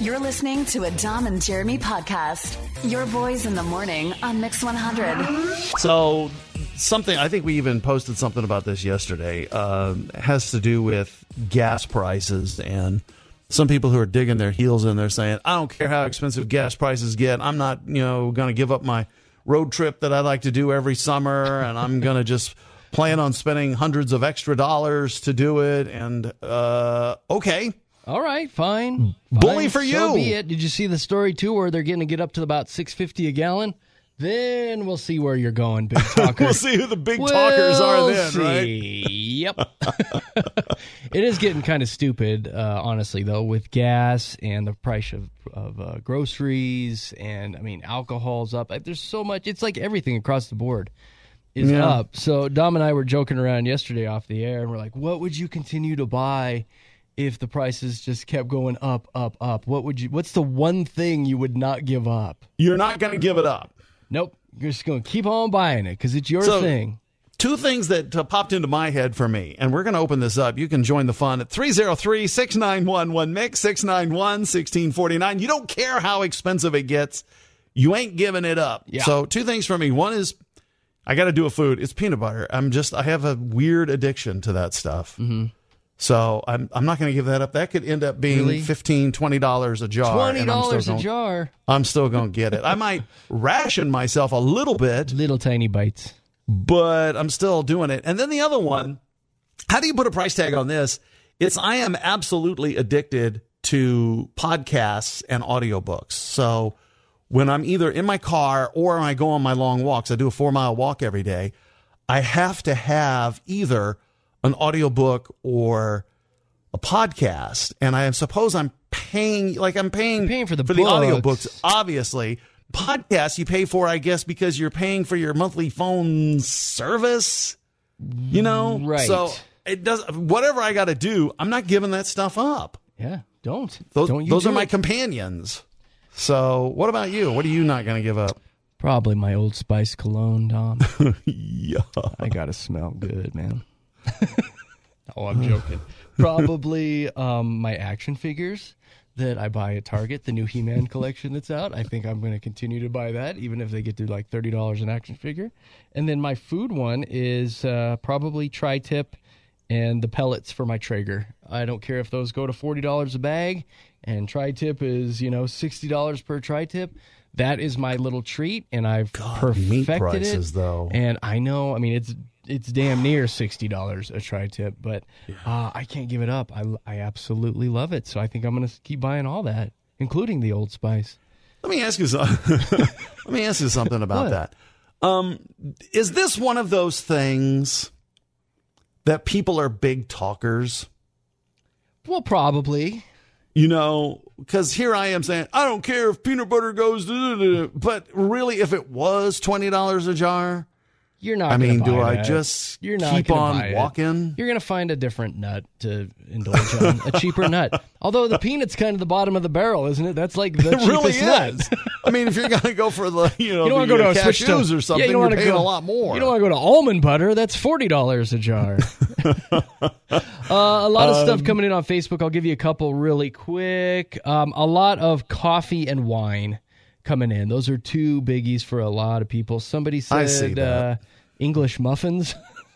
You're listening to a Dom and Jeremy podcast. Your boys in the morning on Mix 100. So something, I think we even posted something about this yesterday, has to do with gas prices, and some people who are digging their heels in there saying, I don't care how expensive gas prices get. I'm not, going to give up my road trip that I like to do every summer, and I'm going to just plan on spending hundreds of extra dollars to do it. And, okay. All right, fine. Bully for you. So be it. Did you see the story, too, where they're going to get up to about $6.50 a gallon? Then we'll see where you're going, big talker. We'll see who the big talkers are then, right? Yep. It is getting kind of stupid, honestly, though, with gas and the price of groceries and, alcohol's up. There's so much. It's like everything across the board is up. So Dom and I were joking around yesterday off the air, and we're like, what would you continue to buy if the prices just kept going up, up, up? What's the one thing you would not give up? You're not going to give it up. Nope. You're just going to keep on buying it because it's your thing. Two things that popped into my head for me, and we're going to open this up. You can join the fun at 303-691-1MIX, 691-1649. You don't care how expensive it gets. You ain't giving it up. Yeah. So two things for me. One is I got to do a food. It's peanut butter. I have a weird addiction to that stuff. Mm-hmm. So I'm not going to give that up. That could end up being really? $15, $20 a jar. $20 a jar. I'm still going to get it. I might ration myself a little bit. Little tiny bites. But I'm still doing it. And then the other one, how do you put a price tag on this? I am absolutely addicted to podcasts and audiobooks. So when I'm either in my car or I go on my long walks, I do a 4-mile walk every day, I have to have either an audiobook or a podcast, and I suppose I'm paying for the audiobooks, obviously. Podcasts you pay for, I guess, because you're paying for your monthly phone service, Right. So it does whatever I got to do. I'm not giving that stuff up. Yeah, don't. Those are my companions. So what about you? What are you not going to give up? Probably my Old Spice cologne, Dom. Yeah. I got to smell good, man. Oh, I'm joking. Probably my action figures that I buy at Target, the new He-Man collection that's out. I think I'm going to continue to buy that, even if they get to like $30 an action figure. And then my food one is probably Tri-Tip and the pellets for my Traeger. I don't care if those go to $40 a bag, and Tri-Tip is, $60 per Tri-Tip. That is my little treat, and I've perfected meat prices, it. Though. And I know, it's damn near $60 a Tri-Tip, but I can't give it up. I absolutely love it, so I think I'm going to keep buying all that, including the Old Spice. Let me ask you something about that. Is this one of those things that people are big talkers? Well, probably. Because here I am saying, I don't care if peanut butter goes, but really, if it was $20 a jar, you're not going to buy do that. I just You're not keep on walking? You're going to find a different nut to indulge on, a cheaper nut. Although the peanut's kind of the bottom of the barrel, isn't it? That's like the cheapest really nut. If you're going to go for the, you don't want to go to cashews or something, you're paying a lot more. You don't want to go to almond butter. That's $40 a jar. A lot of stuff coming in on Facebook. I'll give you a couple really quick. A lot of coffee and wine coming in. Those are two biggies for a lot of people. Somebody said English muffins.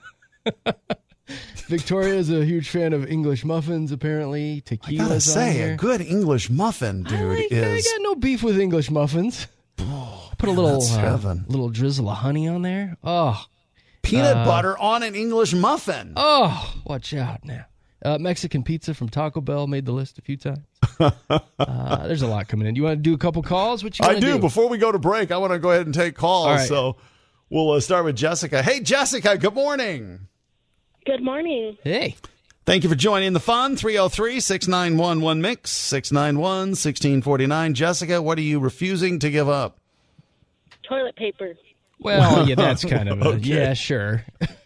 Victoria is a huge fan of English muffins, apparently. Tequila's I gotta say, on a good English muffin, dude, I got no beef with English muffins. Put a little drizzle of honey on there. Oh, peanut butter on an English muffin. Oh, watch out now. Mexican pizza from Taco Bell made the list a few times. There's a lot coming in. You want to do a couple calls? What you want to do? Before we go to break, I want to go ahead and take calls. All right. So we'll start with Jessica. Hey, Jessica, good morning. Good morning. Hey. Thank you for joining the fun. 303-691-1MIX, 691-1649. Jessica, what are you refusing to give up? Toilet paper. Well, yeah, that's kind of Okay. yeah, sure.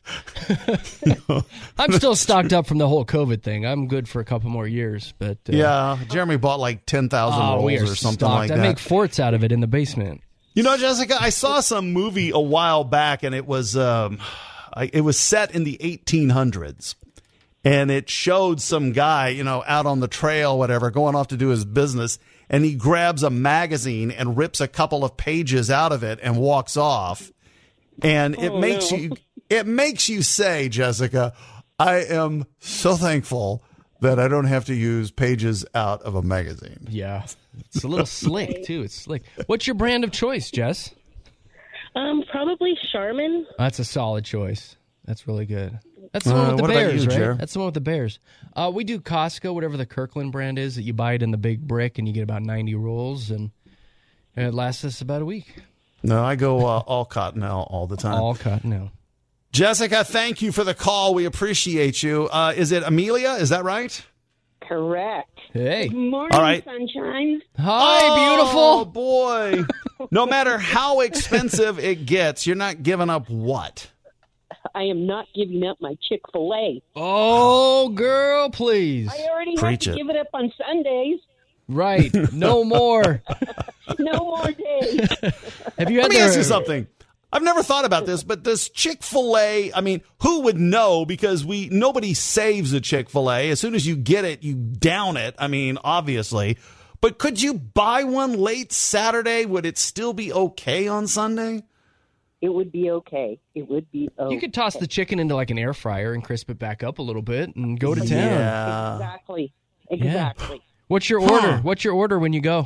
I'm still stocked up from the whole COVID thing. I'm good for a couple more years, but yeah, Jeremy bought like 10,000 rolls or something like that. I make forts out of it in the basement. Jessica, I saw some movie a while back, and it was set in the 1800s. and it showed some guy, out on the trail, whatever, going off to do his business, and he grabs a magazine and rips a couple of pages out of it and walks off. And it makes you say, Jessica, I am so thankful that I don't have to use pages out of a magazine. Yeah. It's a little slick, too. It's slick. What's your brand of choice, Jess? Probably Charmin. That's a solid choice. That's really good. That's the one with the what about bears, you, right? Jer? That's the one with the bears. We do Costco, whatever the Kirkland brand is, that you buy it in the big brick and you get about 90 rolls, and it lasts us about a week. No, I go all Cottonelle all the time. All Cottonelle. Jessica, thank you for the call. We appreciate you. Is it Amelia? Is that right? Correct. Hey. Good morning, All right. sunshine. Hi, Oh, beautiful. boy. No matter how expensive it gets, you're not giving up what? I am not giving up my Chick-fil-A. Oh, girl, please. I already Preach have to it. give it up on Sundays. Right. No more. No more days. Have you had Let me ask you something. I've never thought about this, but does Chick-fil-A, who would know? Because nobody saves a Chick-fil-A. As soon as you get it, you down it. Obviously. But could you buy one late Saturday? Would it still be okay on Sunday? It would be okay. It would be okay. You could toss the chicken into like an air fryer and crisp it back up a little bit and go to town. Yeah. Exactly. What's your order? What's your order when you go?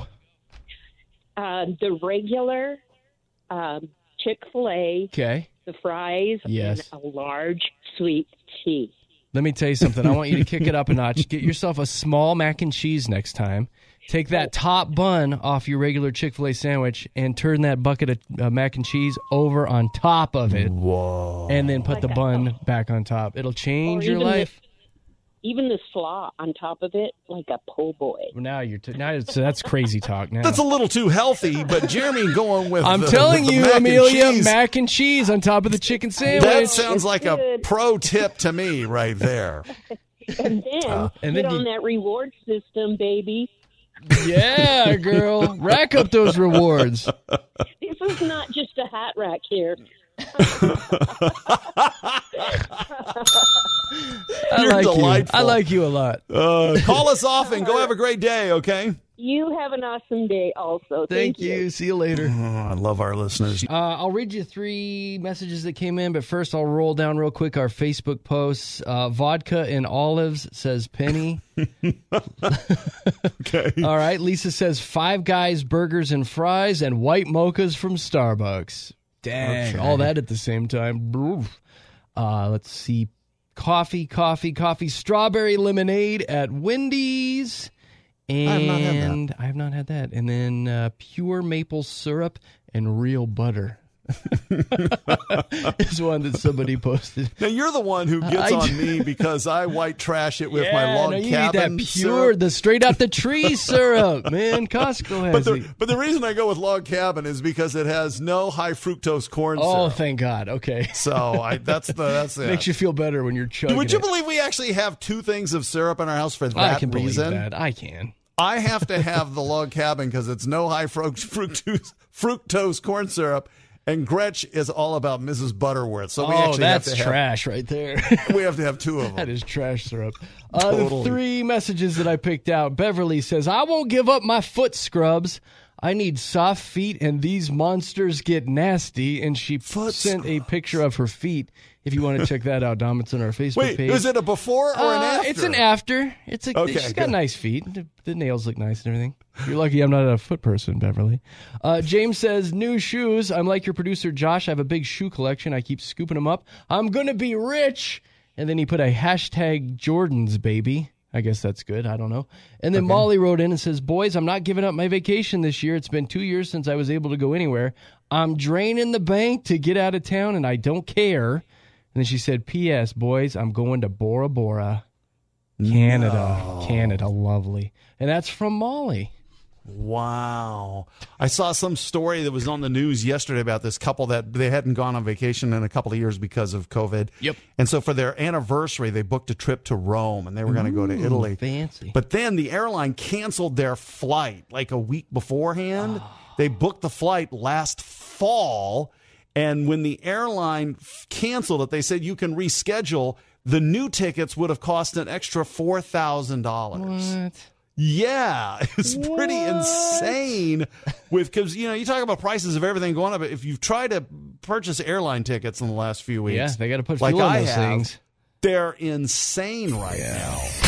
The regular Chick-fil-A, Okay. the fries, Yes. and a large sweet tea. Let me tell you something. I want you to kick it up a notch. Get yourself a small mac and cheese next time. Take that top bun off your regular Chick-fil-A sandwich and turn that bucket of mac and cheese over on top of it. Whoa. And then put the bun back on top. It'll change Or your even life. Even the slaw on top of it, like a po' boy. Now so that's crazy talk now. That's a little too healthy, but Jeremy going with I'm the telling the you, mac and Amelia, cheese, mac and cheese on top of the chicken sandwich. that sounds like a good. pro tip to me right there. And then And get then on that reward system, baby. Yeah, girl. Rack up those rewards. This is not just a hat rack here. You're like delightful. you. I like you a lot. Call us off and go have a great day, okay? You have an awesome day also. Thank you. See you later. I love our listeners. I'll read you 3 messages that came in, but first I'll roll down real quick our Facebook posts. Vodka and olives says Penny. Okay. All right. Lisa says 5 Guys burgers and fries and white mochas from Starbucks. Dang. Okay. All that at the same time. Oof. Let's see. Coffee. Strawberry lemonade at Wendy's. And I have not had that. And then pure maple syrup and real butter. Is one that somebody posted. Now, you're the one who gets on me because I white trash it with my log no, you cabin need that pure, syrup. the straight out the tree syrup, man. Costco has it. But the reason I go with log cabin is because it has no high fructose corn Oh, syrup. thank God. Okay. So that's it. Makes you feel better when you're chugging Would you it. believe we actually have 2 things of syrup in our house for I that can believe reason? that. I can. I have to have the log cabin because it's no high fructose corn syrup, and Gretch is all about Mrs. Butterworth. So we actually that's have to have, trash right there. we have to have 2 of them. That is trash syrup. Totally. The 3 messages that I picked out. Beverly says, I won't give up my foot scrubs. I need soft feet and these monsters get nasty. And she sent a picture of her feet. If you want to check that out, Dom, it's on our Facebook page. Is it a before or an after? It's an after. Okay, She's got good. nice feet. The nails look nice and everything. You're lucky I'm not a foot person, Beverly. James says, new shoes. I'm like your producer, Josh. I have a big shoe collection. I keep scooping them up. I'm going to be rich. And then he put a hashtag Jordans, baby. I guess that's good. I don't know. And then Molly wrote in and says, boys, I'm not giving up my vacation this year. It's been 2 years since I was able to go anywhere. I'm draining the bank to get out of town, and I don't care. And then she said, P.S., boys, I'm going to Bora Bora, Canada. No. Canada, lovely. And that's from Molly. Wow. I saw some story that was on the news yesterday about this couple that they hadn't gone on vacation in a couple of years because of COVID. Yep. And so for their anniversary, they booked a trip to Rome, and they were going to go to Italy. Fancy. But then the airline canceled their flight like a week beforehand. They booked the flight last fall, and when the airline canceled it, they said you can reschedule. the new tickets would have cost an extra $4,000. What? Yeah, it's pretty insane. Because you talk about prices of everything going up. If you've tried to purchase airline tickets in the last few weeks, Yeah, they got to put like fuel on I those have, things. they're insane right now.